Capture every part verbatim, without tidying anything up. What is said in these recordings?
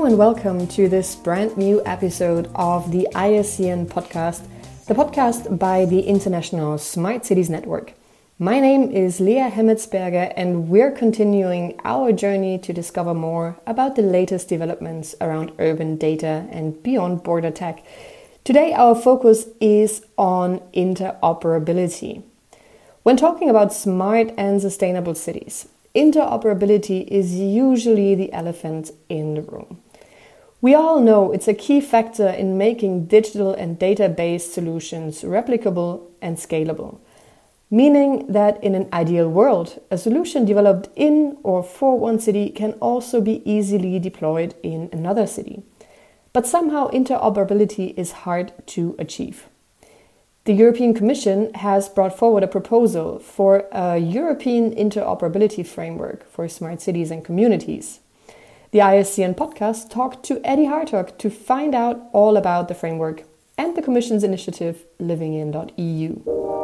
Hello and welcome to this brand new episode of the I S C N podcast, the podcast by the International Smart Cities Network. My name is Lea Hemmetsberger and we're continuing our journey to discover more about the latest developments around urban data and beyond border tech. Today our focus is on interoperability. When talking about smart and sustainable cities, interoperability is usually the elephant in the room. We all know it's a key factor in making digital and data-based solutions replicable and scalable, meaning that in an ideal world, a solution developed in or for one city can also be easily deployed in another city. But somehow interoperability is hard to achieve. The European Commission has brought forward a proposal for a European interoperability framework for smart cities and communities. The I S C N podcast talked to Eddie Hartog to find out all about the framework and the Commission's initiative living in dot E U.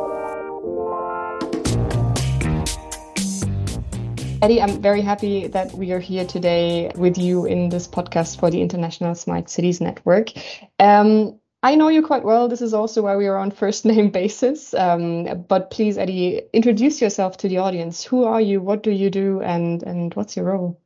Eddie, I'm very happy that we are here today with you in this podcast for the International Smart Cities Network. Um, I know you quite well. This is also why we are on first name basis. Um, but please, Eddie, introduce yourself to the audience. Who are you? What do you do? And, and what's your role?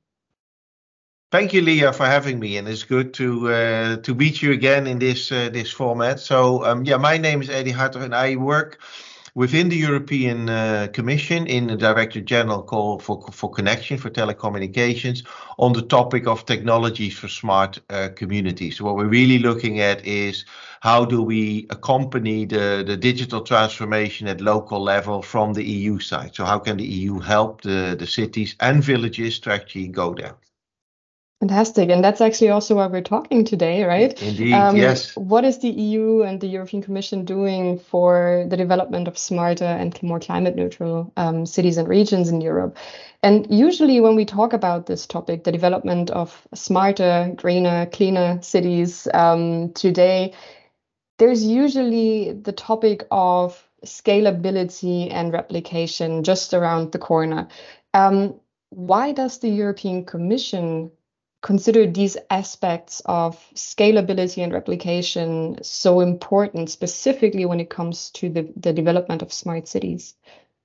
Thank you, Lea, for having me. And it's good to uh, to meet you again in this uh, this format. So, um, yeah, my name is Eddie Hartog and I work within the European uh, Commission in the Director General call for, for Connection for Telecommunications on the topic of technologies for smart uh, communities. So what we're really looking at is how do we accompany the, the digital transformation at local level from the E U side? So how can the E U help the, the cities and villages to actually go there? Fantastic. And that's actually also why we're talking today, right? Indeed, um, yes. What is the E U and the European Commission doing for the development of smarter and more climate neutral um, cities and regions in Europe? And usually when we talk about this topic, the development of smarter, greener, cleaner cities um, today, there's usually the topic of scalability and replication just around the corner. Um, why does the European Commission consider these aspects of scalability and replication so important, specifically when it comes to the, the development of smart cities?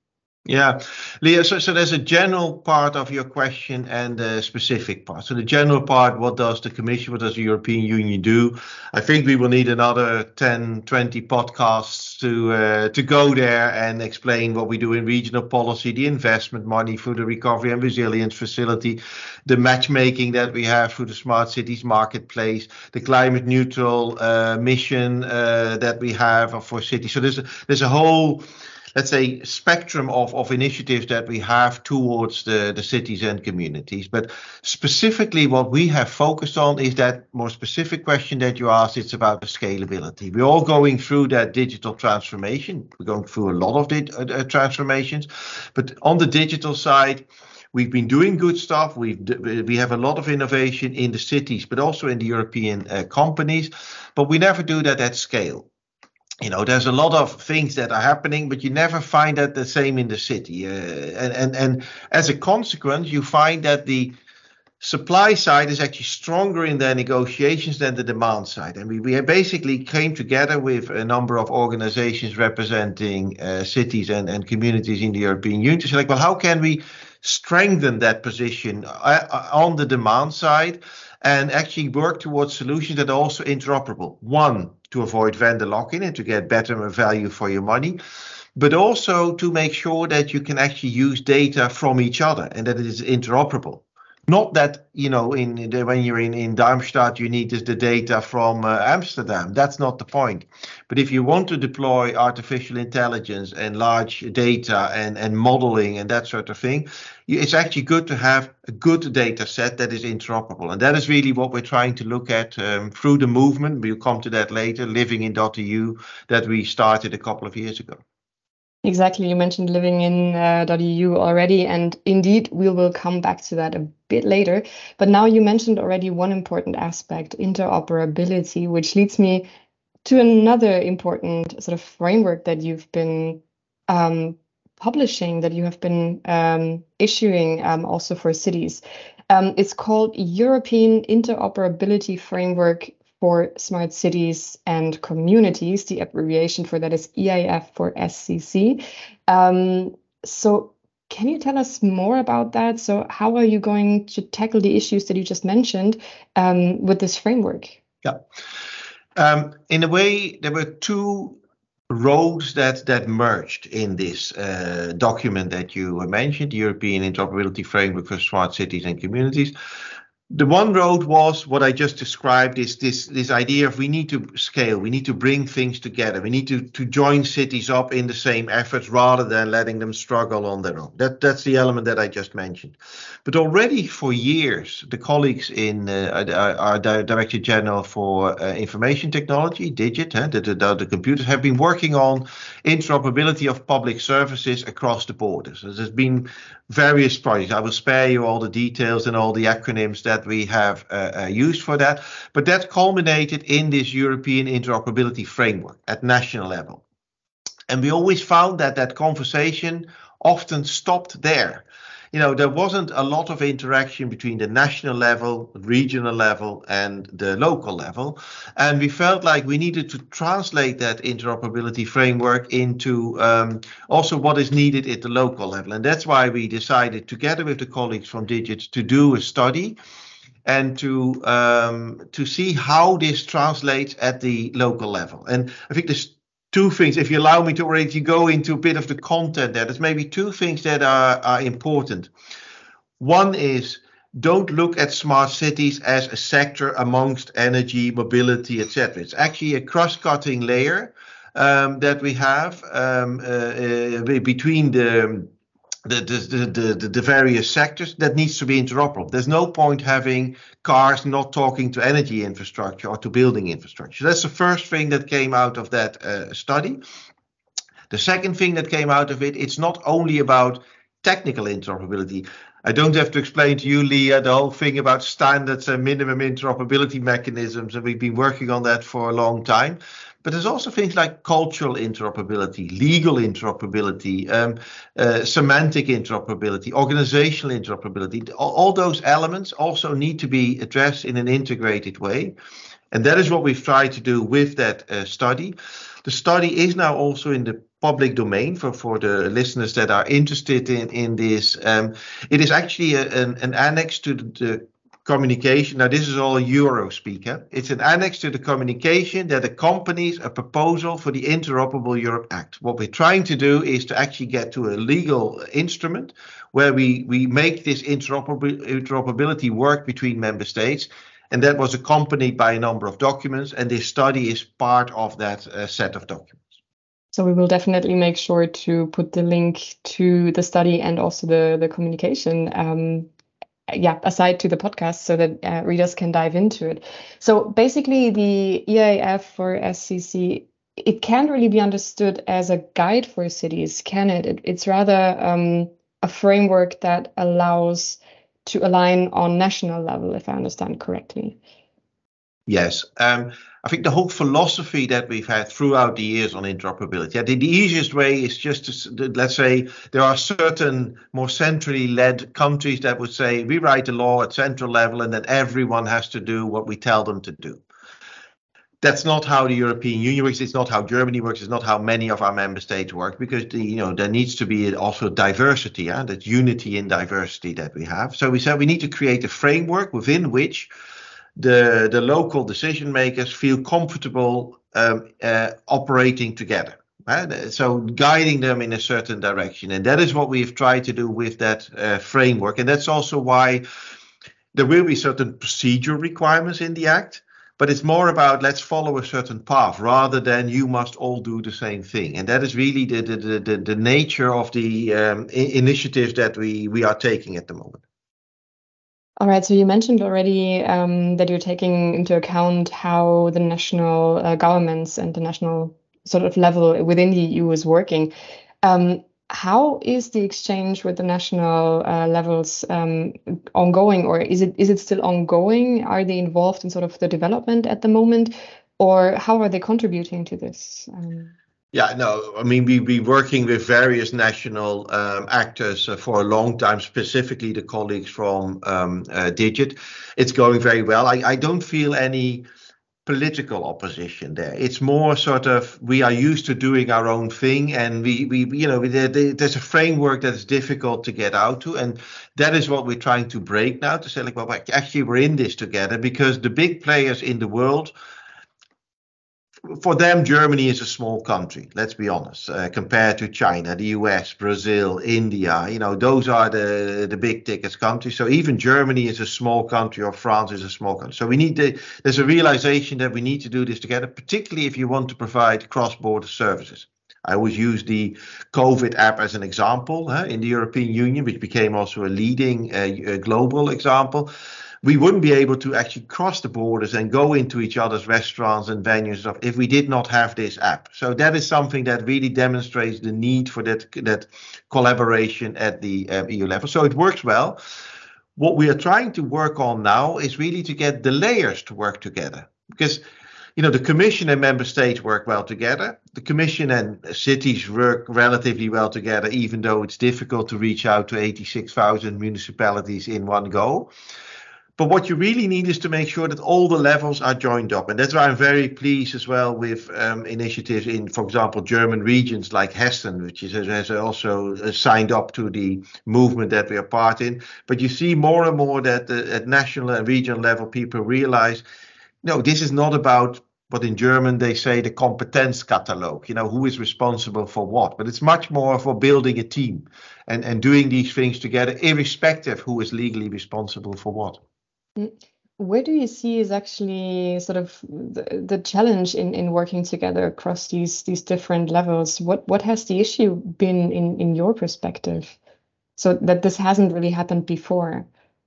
Yeah, Lea, so, so there's a general part of your question and a specific part. So the general part, what does the Commission, what does the European Union do? I think we will need another ten, twenty podcasts to uh, to go there and explain what we do in regional policy, the investment money through the Recovery and Resilience Facility, the matchmaking that we have through the Smart Cities Marketplace, the climate neutral uh, mission uh, that we have for cities. So there's a, there's a whole, let's say, spectrum of, of initiatives that we have towards the, the cities and communities. But specifically what we have focused on is that more specific question that you asked. It's about the scalability. We're all going through that digital transformation. We're going through a lot of the uh, transformations. But on the digital side, we've been doing good stuff. We've we have a lot of innovation in the cities, but also in the European uh, companies. But we never do that at scale. You know, there's a lot of things that are happening, but you never find that the same in the city. Uh, and, and, and as a consequence, you find that the supply side is actually stronger in their negotiations than the demand side. And we, we basically came together with a number of organizations representing uh, cities and, and communities in the European Union to say, like, well, how can we strengthen that position uh, on the demand side and actually work towards solutions that are also interoperable? One, to avoid vendor lock-in and to get better value for your money, but also to make sure that you can actually use data from each other and that it is interoperable. Not that, you know, in the, when you're in, in Darmstadt, you need the data from uh, Amsterdam. That's not the point. But if you want to deploy artificial intelligence and large data and, and modeling and that sort of thing, it's actually good to have a good data set that is interoperable. And that is really what we're trying to look at um, through the movement. We'll come to that later, living in dot E U, that we started a couple of years ago. Exactly. You mentioned living in uh, .eu already, and indeed we will come back to that a bit later. But now you mentioned already one important aspect, interoperability, which leads me to another important sort of framework that you've been um, publishing, that you have been um, issuing um, also for cities. Um, it's called European Interoperability Framework for Smart Cities and Communities. The abbreviation for that is E I F for S C C. Um, so can you tell us more about that? So how are you going to tackle the issues that you just mentioned um, with this framework? Yeah. Um, in a way, there were two roads that that merged in this uh, document that you mentioned, the European Interoperability Framework for Smart Cities and Communities. The one road was what I just described, is this this idea of we need to scale, we need to bring things together, we need to, to join cities up in the same efforts rather than letting them struggle on their own. That, that's the element that I just mentioned. But already for years, the colleagues in uh, our Director General for uh, Information Technology, DIGIT, uh, the, the, the computers, have been working on interoperability of public services across the borders. There's been various projects. I will spare you all the details and all the acronyms that we have uh, uh, used for that, but that culminated in this European interoperability framework at national level. And we always found that that conversation often stopped there. You know, there wasn't a lot of interaction between the national level, regional level, and the local level. And we felt like we needed to translate that interoperability framework into um, also what is needed at the local level. And that's why we decided, together with the colleagues from DIGIT, to do a study and to um, to see how this translates at the local level. And I think there's two things, if you allow me to already go into a bit of the content there, there's maybe two things that are, are important. One is, don't look at smart cities as a sector amongst energy, mobility, et cetera. It's actually a cross-cutting layer um, that we have um, uh, uh, between the The, the, the, the various sectors that needs to be interoperable. There's no point having cars not talking to energy infrastructure or to building infrastructure. That's the first thing that came out of that uh, study. The second thing that came out of it, it's not only about technical interoperability. I don't have to explain to you, Leah, the whole thing about standards and minimum interoperability mechanisms, and we've been working on that for a long time. But there's also things like cultural interoperability, legal interoperability, um, uh, semantic interoperability, organizational interoperability. All, all those elements also need to be addressed in an integrated way. And that is what we've tried to do with that uh, study. The study is now also in the public domain for, for the listeners that are interested in, in this. Um, it is actually a, an, an annex to the, the communication. Now, this is all Euro speaker. It's an annex to the communication that accompanies a proposal for the Interoperable Europe Act. What we're trying to do is to actually get to a legal instrument where we, we make this interoperability, interoperability work between member states. And that was accompanied by a number of documents, and this study is part of that uh, set of documents. So we will definitely make sure to put the link to the study and also the, the communication um, yeah, aside to the podcast so that uh, readers can dive into it. So basically the E I F for S C C, it can't really be understood as a guide for cities, can it? it it's rather um, a framework that allows to align on national level, if I understand correctly. Yes. Um, I think the whole philosophy that we've had throughout the years on interoperability, I think the easiest way is just to, let's say, there are certain more centrally led countries that would say, we write the law at central level and then everyone has to do what we tell them to do. That's not how the European Union works. It's not how Germany works. It's not how many of our member states work, because the, you know, there needs to be also diversity, yeah? That unity in diversity that we have. So we said we need to create a framework within which the, the local decision makers feel comfortable um, uh, operating together. Right? So guiding them in a certain direction. And that is what we've tried to do with that uh, framework. And that's also why there will be certain procedural requirements in the Act. But it's more about let's follow a certain path rather than you must all do the same thing. And that is really the the the, the nature of the um, initiatives that we, we are taking at the moment. All right. So you mentioned already um, that you're taking into account how the national uh, governments and the national sort of level within the E U is working. Um, How is the exchange with the national uh, levels um, ongoing, or is it is it still ongoing? Are they involved in sort of the development at the moment, or how are they contributing to this? Um, Yeah, no, I mean, we we working with various national um, actors uh, for a long time, specifically the colleagues from um, uh, Digit. It's going very well. I, I don't feel any political opposition there. It's more sort of we are used to doing our own thing, and we we you know there, there's a framework that is difficult to get out to, and that is what we're trying to break now. To say like, well, actually, we're in this together because the big players in the world, for them, Germany is a small country, let's be honest, uh, compared to China, the U S, Brazil, India. You know, those are the, the big tickets countries. So even Germany is a small country, or France is a small country. So we need to, there's a realization that we need to do this together, particularly if you want to provide cross-border services. I always use the COVID app as an example huh, in the European Union, which became also a leading uh, global example. We wouldn't be able to actually cross the borders and go into each other's restaurants and venues and stuff if we did not have this app. So that is something that really demonstrates the need for that, that collaboration at the um, E U level. So it works well. What we are trying to work on now is really to get the layers to work together, because you know, the Commission and member states work well together. The Commission and cities work relatively well together, even though it's difficult to reach out to eighty-six thousand municipalities in one go. But what you really need is to make sure that all the levels are joined up. And that's why I'm very pleased as well with um, initiatives in, for example, German regions like Hessen, which is, has also signed up to the movement that we are part in. But you see more and more that uh, at national and regional level, people realize, no, this is not about what in German they say the Kompetenzkatalog, you know, who is responsible for what. But it's much more for building a team and, and doing these things together, irrespective who is legally responsible for what. Where do you see is actually sort of the, the challenge in, in working together across these these different levels? What what has the issue been in, in your perspective, so that this hasn't really happened before?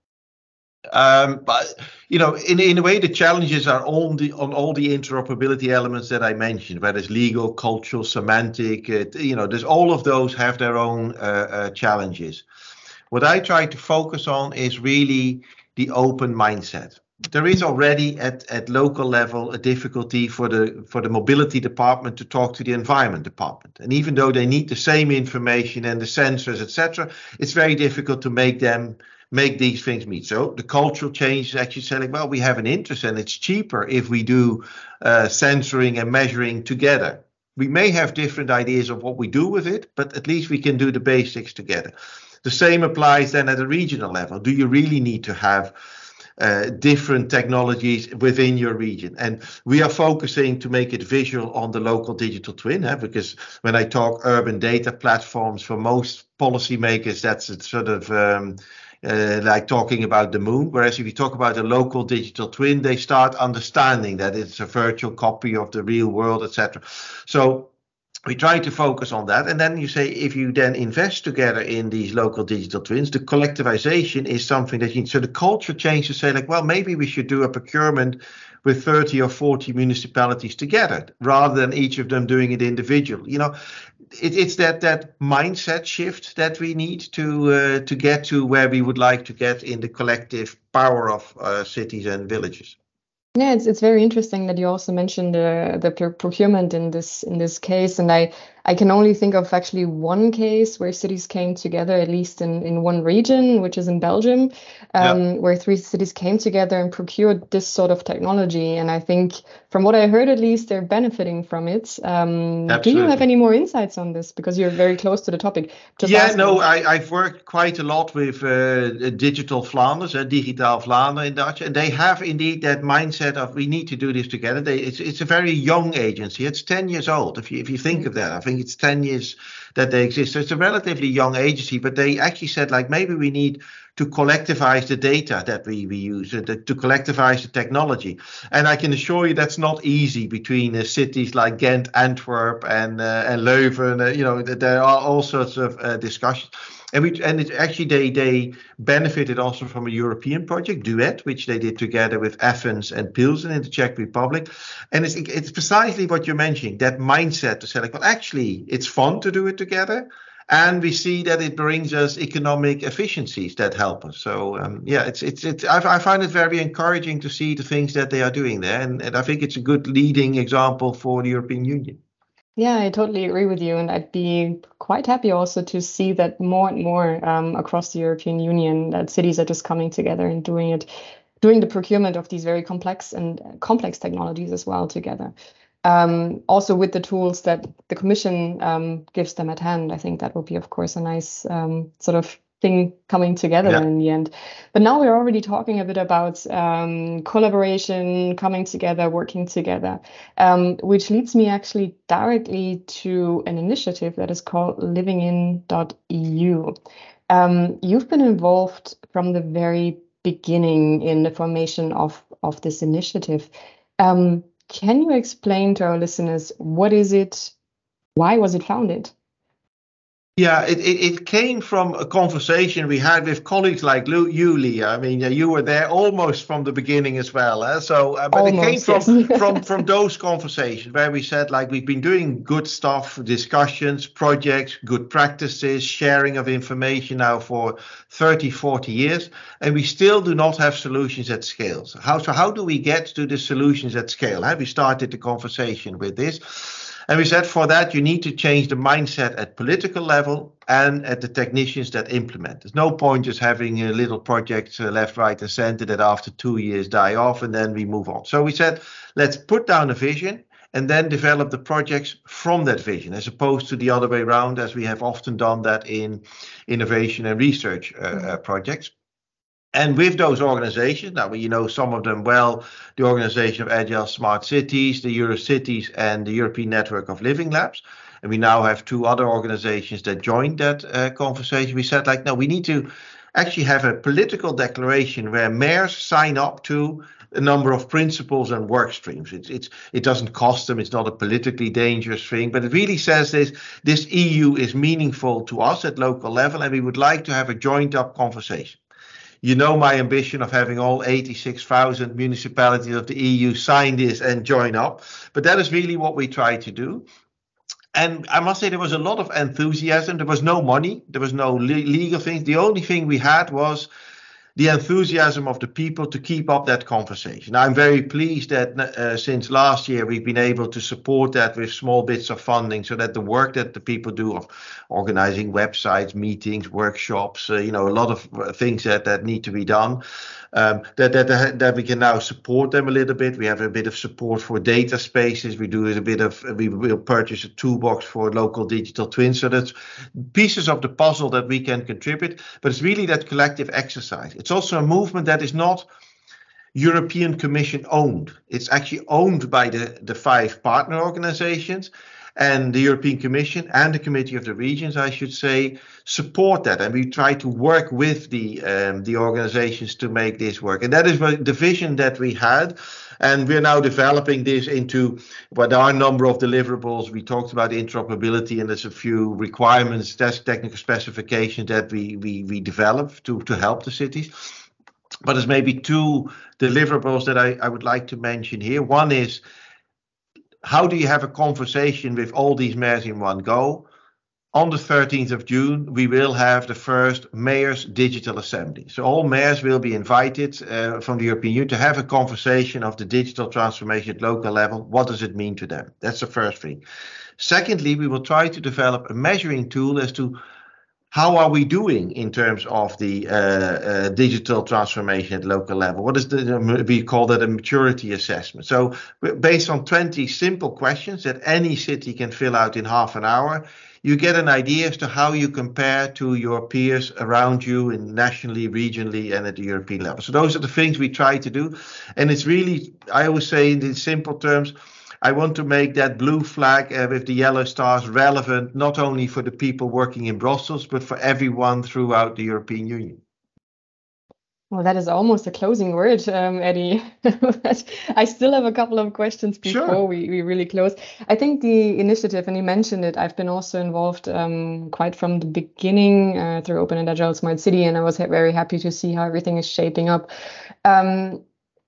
Um, but you know, in in a way, the challenges are on the on all the interoperability elements that I mentioned, whether it's legal, cultural, semantic. Uh, you know, there's all of those have their own uh, uh, challenges. What I try to focus on is really the open mindset. There is already at, at local level a difficulty for the for the mobility department to talk to the environment department. And even though they need the same information and the sensors, et cetera, it's very difficult to make them make these things meet. So the cultural change is actually saying, well, we have an interest and it's cheaper if we do uh, sensoring and measuring together. We may have different ideas of what we do with it, but at least we can do the basics together. The same applies then at a regional level. Do you really need to have uh, different technologies within your region? And we are focusing to make it visual on the local digital twin, eh? Because when I talk urban data platforms, for most policymakers, that's a sort of um, uh, like talking about the moon. Whereas if you talk about a local digital twin, they start understanding that it's a virtual copy of the real world, et cetera. So we try to focus on that. And then you say, if you then invest together in these local digital twins, the collectivization is something that you need. So the culture change to say like, well, maybe we should do a procurement with thirty or forty municipalities together rather than each of them doing it individually. You know, it, it's that that mindset shift that we need to uh, to get to where we would like to get in the collective power of uh, cities and villages. Yeah, it's it's very interesting that you also mentioned the the procurement in this in this case, and I I can only think of actually one case where cities came together, at least in, in one region, which is in Belgium, um, yeah. where three cities came together and procured this sort of technology. And I think, from what I heard, at least they're benefiting from it. Um, do you have any more insights on this? Because you're very close to the topic. Just yeah, asking. no, I, I've worked quite a lot with uh, Digital Flanders, uh, Digitaal Vlaanderen in Dutch, and they have indeed that mindset of we need to do this together. They, it's it's a very young agency. It's ten years old. If you if you think of that, I think it's ten years that they exist. So it's a relatively young agency, but they actually said like maybe we need to collectivize the data that we, we use, uh, to, to collectivize the technology. And I can assure you that's not easy between uh, cities like Ghent, Antwerp, and uh, and Leuven. Uh, you know, there are all sorts of uh, discussions. And we and it actually they they benefited also from a European project, Duet, which they did together with Athens and Pilsen in the Czech Republic. And it's it's precisely what you're mentioning, that mindset to say like, well, actually, it's fun to do it together, and we see that it brings us economic efficiencies that help us. So um, yeah, it's it's it's I, I find it very encouraging to see the things that they are doing there, and, and I think it's a good leading example for the European Union. Yeah, I totally agree with you. And I'd be quite happy also to see that more and more um, across the European Union, that cities are just coming together and doing it, doing the procurement of these very complex and complex technologies as well together. Um, also with the tools that the Commission um, gives them at hand, I think that will be, of course, a nice um, sort of thing coming together Yeah. in the end. But now we're already talking a bit about um, collaboration, coming together, working together, um, which leads me actually directly to an initiative that is called livingin dot e u. Um, you've been involved from the very beginning in the formation of, of this initiative. Um, can you explain to our listeners what is it? Why was it founded? Yeah, it, it, it came from a conversation we had with colleagues like Lu, you, Leah. I mean, yeah, you were there almost from the beginning as well. Eh? So, uh, but it came Almost, from yes. from from those conversations where we said, like, we've been doing good stuff, discussions, projects, good practices, sharing of information now for thirty, forty years, and we still do not have solutions at scale. So how so? How do we get to the solutions at scale? Have we started the conversation with this? And we said for that, you need to change the mindset at political level and at the technicians that implement. There's no point just having a little projects uh, left, right, and center that after two years die off and then we move on. So we said, let's put down a vision and then develop the projects from that vision, as opposed to the other way around, as we have often done that in innovation and research uh, uh, projects. And with those organizations, now you know some of them well, the Organization of Agile Smart Cities, the Eurocities, and the European Network of Living Labs. And we now have two other organizations that joined that uh, conversation. We said, like, no, we need to actually have a political declaration where mayors sign up to a number of principles and work streams. It's, it's, it doesn't cost them. It's not a politically dangerous thing, but it really says this, this E U is meaningful to us at local level, and we would like to have a joined up conversation. You know my ambition of having all eighty-six thousand municipalities of the E U sign this and join up. But that is really what we try to do. And I must say, there was a lot of enthusiasm. There was no money. There was no le- legal things. The only thing we had was the enthusiasm of the people to keep up that conversation. I'm very pleased that uh, since last year we've been able to support that with small bits of funding, so that the work that the people do of organizing websites, meetings, workshops, uh, you know, a lot of things that, that need to be done, um, that, that that we can now support them a little bit. We have a bit of support for data spaces. We do a bit of, we will purchase a toolbox for local digital twins. So that's pieces of the puzzle that we can contribute, but it's really that collective exercise. It's also a movement that is not European Commission owned. It's actually owned by the, the five partner organizations, and the European Commission and the Committee of the Regions, I should say, support that. And we try to work with the um, the organizations to make this work. And that is the vision that we had. And we're now developing this into what are a number of deliverables. We talked about interoperability, and there's a few requirements, that's technical specifications that we we we develop to, to help the cities. But there's maybe two deliverables that I, I would like to mention here. One is, how do you have a conversation with all these mayors in one go? On the thirteenth of June, we will have the first Mayors Digital Assembly. So all mayors will be invited uh, from the European Union to have a conversation of the digital transformation at local level. What does it mean to them? That's the first thing. Secondly, we will try to develop a measuring tool as to how are we doing in terms of the uh, uh, digital transformation at local level? What is the, we call that a maturity assessment. So based on twenty simple questions that any city can fill out in half an hour, you get an idea as to how you compare to your peers around you in nationally, regionally, and at the European level. So those are the things we try to do. And it's really, I always say in these simple terms, I want to make that blue flag uh, with the yellow stars relevant, not only for the people working in Brussels, but for everyone throughout the European Union. Well, that is almost a closing word, um, Eddie. But I still have a couple of questions before Sure. we, we really close. I think the initiative, and you mentioned it, I've been also involved um, quite from the beginning uh, through Open and Agile Smart City, and I was ha- very happy to see how everything is shaping up. Um,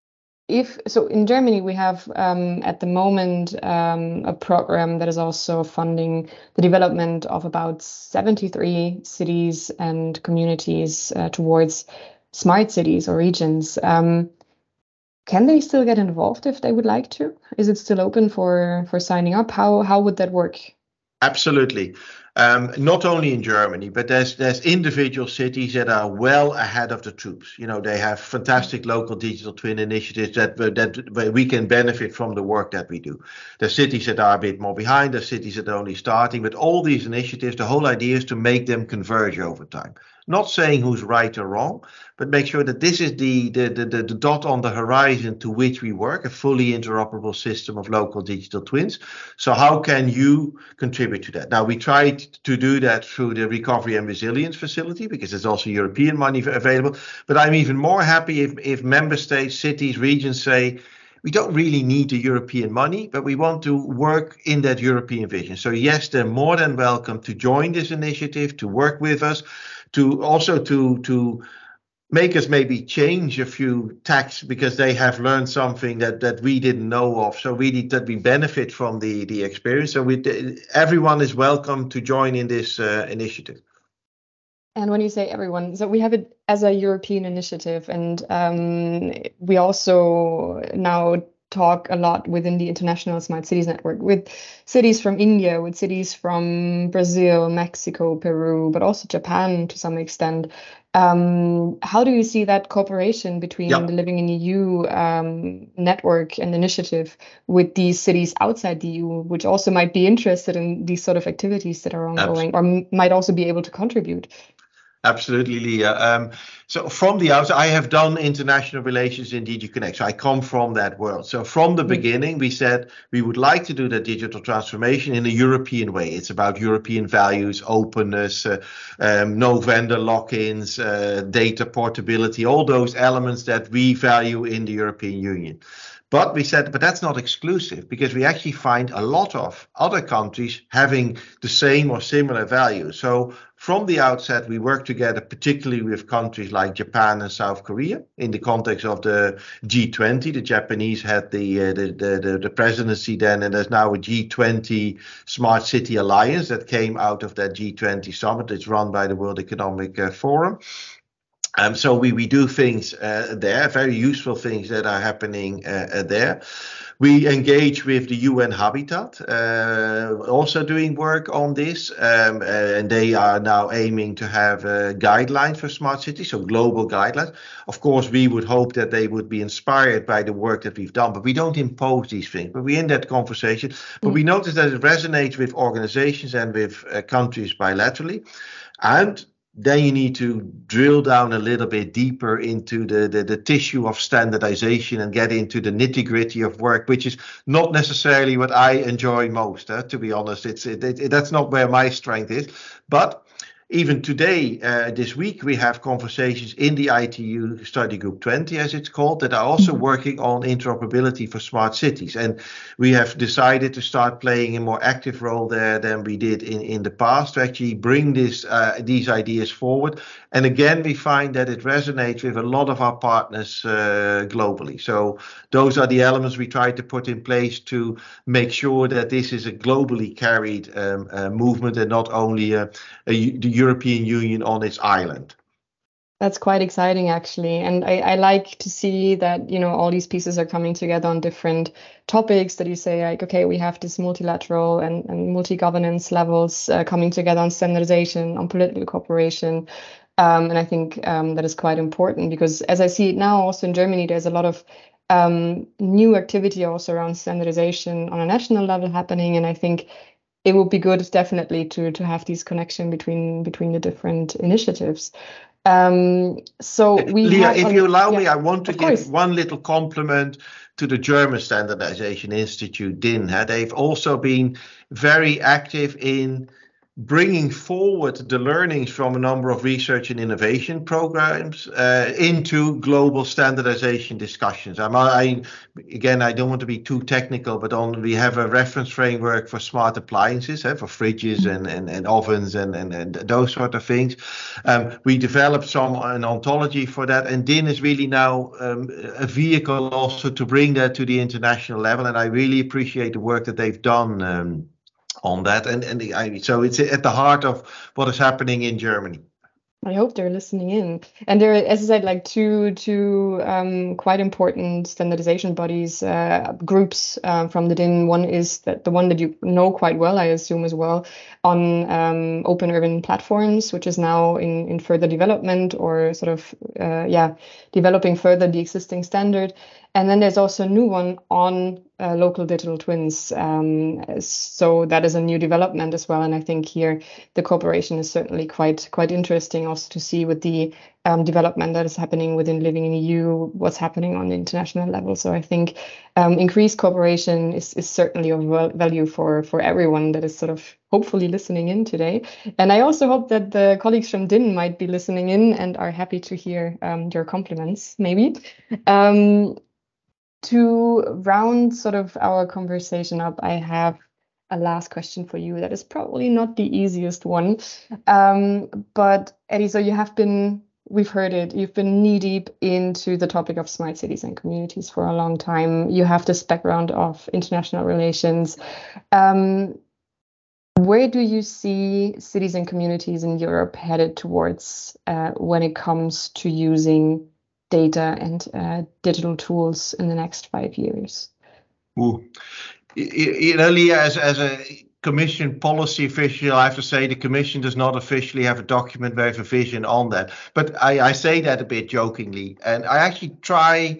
If so, in Germany, we have um, at the moment um, a program that is also funding the development of about seventy-three cities and communities uh, towards smart cities or regions. Um, can they still get involved if they would like to? Is it still open for, for signing up? How, how would that work? Absolutely. Um, not only in Germany, but there's there's individual cities that are well ahead of the troops. You know, they have fantastic local digital twin initiatives that that we can benefit from the work that we do. There's cities that are a bit more behind. There's cities that are only starting. But all these initiatives, the whole idea is to make them converge over time. Not saying who's right or wrong, but make sure that this is the the, the, the the dot on the horizon to which we work, a fully interoperable system of local digital twins. So how can you contribute to that? Now, we tried to do that through the Recovery and Resilience Facility, because there's also European money available. But I'm even more happy if, if member states, cities, regions say, we don't really need the European money, but we want to work in that European vision. So yes, they're more than welcome to join this initiative, to work with us, to also to to make us maybe change a few tacks because they have learned something that that we didn't know of. So really that we benefit from the the experience. So we, everyone is welcome to join in this uh, initiative. And when you say everyone, so we have it as a European initiative, and um, we also now talk a lot within the International Smart Cities Network with cities from India, with cities from Brazil, Mexico, Peru, but also Japan to some extent. Um, how do you see that cooperation between yep. the Living in E U um, network and initiative with these cities outside the E U, which also might be interested in these sort of activities that are ongoing, Absolutely. or might also be able to contribute? Absolutely, Leah. Um, so from the outset, I have done international relations in D G Connect. So I come from that world. So from the mm-hmm. beginning, we said we would like to do the digital transformation in a European way. It's about European values, openness, uh, um, no vendor lock-ins, uh, data portability, all those elements that we value in the European Union. But we said, but that's not exclusive, because we actually find a lot of other countries having the same or similar values. So from the outset, we work together, particularly with countries like Japan and South Korea, in the context of the G twenty. The Japanese had the uh, the, the the presidency then, and there's now a G twenty Smart City Alliance that came out of that G twenty summit. It's run by the World Economic uh, Forum. Um, so we, we do things uh, there, very useful things that are happening uh, uh, there. We engage with the U N Habitat, uh, also doing work on this, um, uh, and they are now aiming to have uh, guidelines for smart cities, so global guidelines. Of course, we would hope that they would be inspired by the work that we've done, but we don't impose these things. But we're in that conversation. But mm. we notice that it resonates with organizations and with uh, countries bilaterally. And then you need to drill down a little bit deeper into the, the, the tissue of standardization and get into the nitty-gritty of work, which is not necessarily what I enjoy most, uh, to be honest. It's it, it, that's not where my strength is. But even today, uh, this week, we have conversations in the I T U Study Group twenty, as it's called, that are also mm-hmm. working on interoperability for smart cities. And we have decided to start playing a more active role there than we did in, in the past, to actually bring this uh, these ideas forward. And again, we find that it resonates with a lot of our partners uh, globally. So those are the elements we try to put in place to make sure that this is a globally carried um, uh, movement, and not only a, a, the European Union on its island. That's quite exciting, actually. And I, I like to see that, you know, all these pieces are coming together on different topics that you say, like, okay, we have this multilateral and, and multi-governance levels uh, coming together on standardization, on political cooperation. Um, and I think um, that is quite important, because as I see it now, also in Germany, there's a lot of um, new activity also around standardization on a national level happening. And I think it would be good, definitely, to to have this connection between between the different initiatives. Um, so we Leah, have, if you allow yeah, me, I want to give course. one little compliment to the German Standardization Institute, D I N. They've also been very active in bringing forward the learnings from a number of research and innovation programs uh, into global standardization discussions. I'm, I, again, I don't want to be too technical, but on, we have a reference framework for smart appliances, eh, for fridges and, and, and ovens and, and, and those sort of things. Um, we developed some an ontology for that, and D I N is really now um, a vehicle also to bring that to the international level, and I really appreciate the work that they've done um, on that, and and I, so it's at the heart of what is happening in Germany. I hope they're listening in. And there are, as I said, like two two um, quite important standardization bodies, uh, groups uh, from the D I N. One is that the one that you know quite well, I assume as well, on um, open urban platforms, which is now in, in further development or sort of, uh, yeah, developing further the existing standard. And then there's also a new one on uh, local digital twins. Um, so that is a new development as well. And I think here the cooperation is certainly quite quite interesting also to see with the um, development that is happening within Living in E U, what's happening on the international level. So I think um, increased cooperation is, is certainly of value for, for everyone that is sort of hopefully listening in today. And I also hope that the colleagues from D I N might be listening in and are happy to hear um, your compliments, maybe. Um, To round sort of our conversation up, I have a last question for you that is probably not the easiest one. Um, but Eddie, so you have been, we've heard it, you've been knee deep into the topic of smart cities and communities for a long time. You have this background of international relations. Um, where do you see cities and communities in Europe headed towards uh, when it comes to using data and uh, digital tools in the next five years? Ooh. You know, Leah, as, as a Commission policy official, I have to say the Commission does not officially have a document where I have a vision on that. But I, I say that a bit jokingly. And I actually try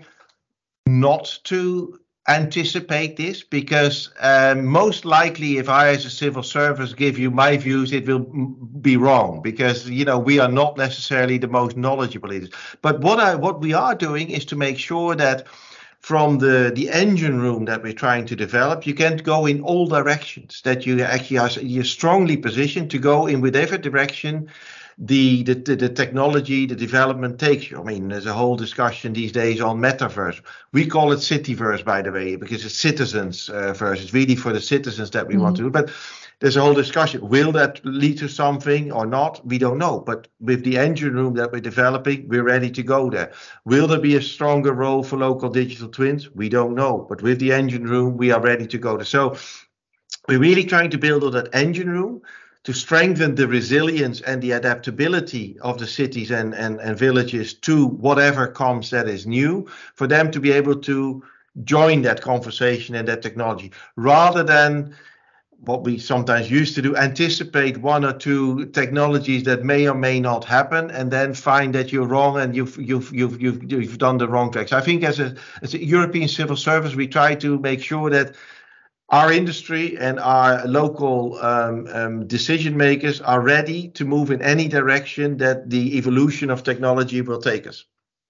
not to anticipate this, because um, most likely if I as a civil service give you my views, it will be wrong, because you know we are not necessarily the most knowledgeable in this. But what I what we are doing is to make sure that from the the engine room that we're trying to develop, you can go in all directions, that you actually are you're strongly positioned to go in whatever direction The, the the technology, the development takes you. I mean, there's a whole discussion these days on metaverse. We call it cityverse, by the way, because it's citizens uh, verse. It's really for the citizens that we mm-hmm. want to do. But there's a whole discussion. Will that lead to something or not? We don't know. But with the engine room that we're developing, we're ready to go there. Will there be a stronger role for local digital twins? We don't know. But with the engine room, we are ready to go there. So we're really trying to build on that engine room to strengthen the resilience and the adaptability of the cities and, and, and villages to whatever comes that is new, for them to be able to join that conversation and that technology, rather than what we sometimes used to do, anticipate one or two technologies that may or may not happen, and then find that you're wrong and you've you've you've you've, you've done the wrong tracks. I think as a as a European civil service, we try to make sure that our industry and our local um, um, decision makers are ready to move in any direction that the evolution of technology will take us.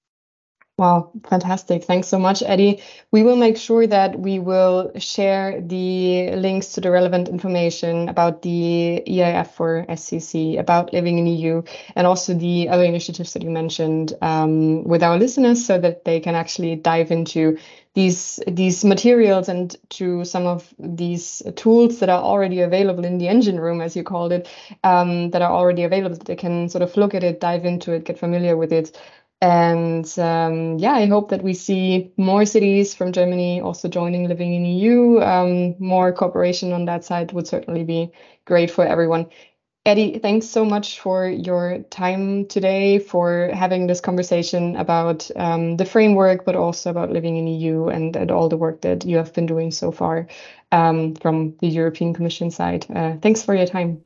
Wow, fantastic. Thanks so much, Eddie. We will make sure that we will share the links to the relevant information about the E I F for S C C, about Living in E U, and also the other initiatives that you mentioned um, with our listeners, so that they can actually dive into these these materials and to some of these tools that are already available in the engine room, as you called it, um, that are already available, that they can sort of look at it, dive into it, get familiar with it. And um, yeah, I hope that we see more cities from Germany also joining Living in E U. Um, more cooperation on that side would certainly be great for everyone. Eddie, thanks so much for your time today, for having this conversation about um, the framework, but also about Living in E U and, and all the work that you have been doing so far um, from the European Commission side. Uh, thanks for your time.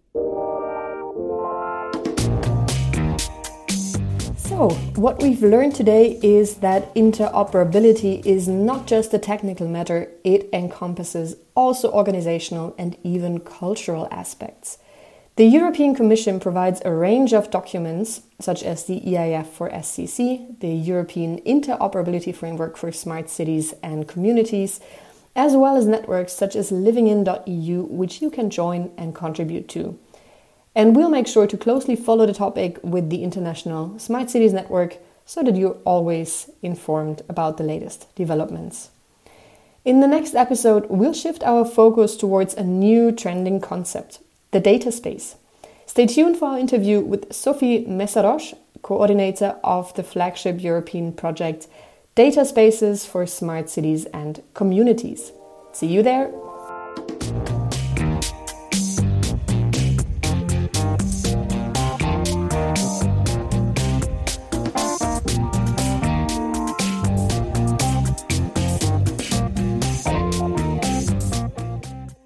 So, what we've learned today is that interoperability is not just a technical matter, it encompasses also organizational and even cultural aspects. The European Commission provides a range of documents, such as the E I F for S C C, the European Interoperability Framework for Smart Cities and Communities, as well as networks such as livingin dot E U, which you can join and contribute to. And we'll make sure to closely follow the topic with the International Smart Cities Network so that you're always informed about the latest developments. In the next episode, we'll shift our focus towards a new trending concept, the data space. Stay tuned for our interview with Sophie Messeroche, coordinator of the flagship European project Data Spaces for Smart Cities and Communities. See you there!